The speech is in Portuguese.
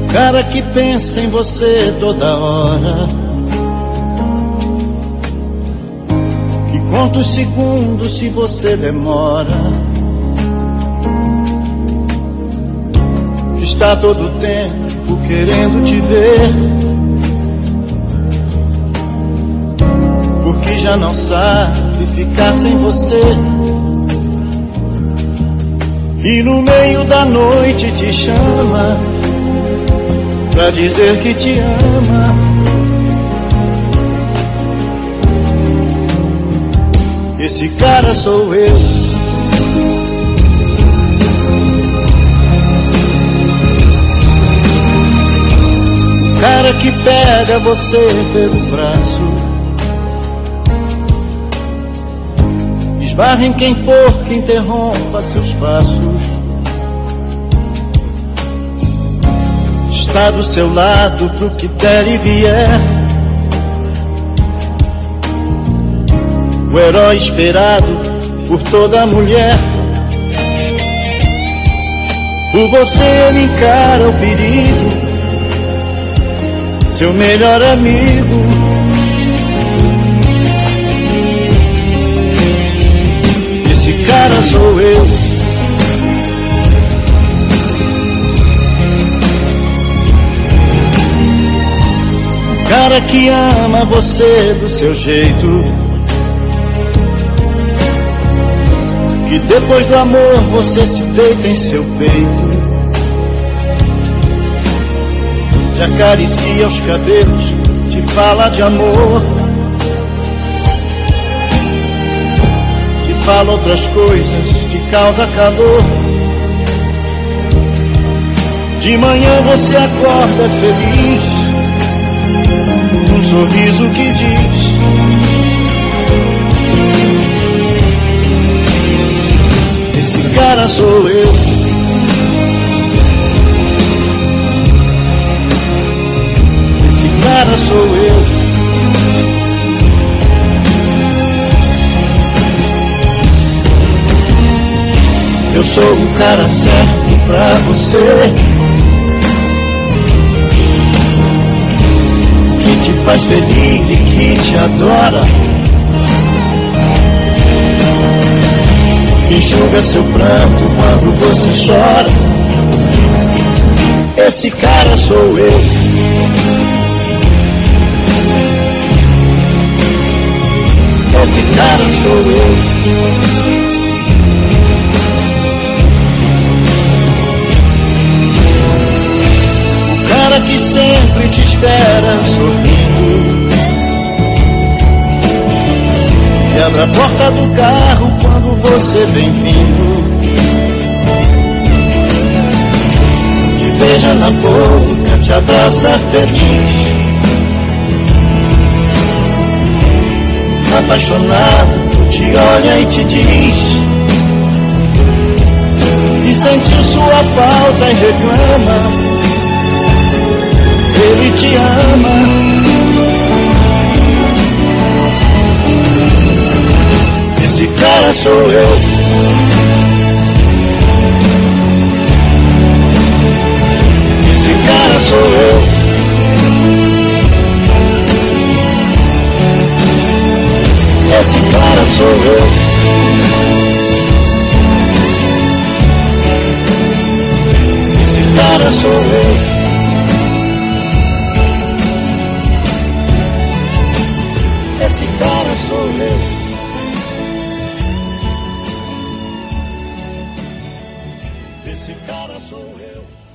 Cara que pensa em você toda hora, que conta os segundos se você demora, que está todo o tempo querendo te ver, porque já não sabe ficar sem você. E no meio da noite te chama pra dizer que te ama. Esse cara sou eu. O cara que pega você pelo braço, esbarra em quem for que interrompa seus passos, está do seu lado pro que der e vier, o herói esperado por toda mulher. Por você ele encara o perigo, seu melhor amigo. Esse cara sou eu. Cara que ama você do seu jeito, que depois do amor você se deita em seu peito, te acaricia os cabelos, te fala de amor, te fala outras coisas, te causa calor. De manhã você acorda feliz, um sorriso que diz: esse cara sou eu. Esse cara sou eu. Eu sou o cara certo pra você, que te faz feliz e que te adora, que enxuga seu pranto quando você chora. Esse cara sou eu. Esse cara sou eu. O cara que sempre te espera sorrindo, e abre a porta do carro quando você vem vindo, te beija na boca, te abraça feliz, apaixonado, te olha e te diz que sentiu sua falta e reclama. Ele te ama. Esse cara sou eu. Esse cara sou eu. Esse cara sou eu. Esse cara sou eu. Esse cara sou eu. Esse cara sou eu.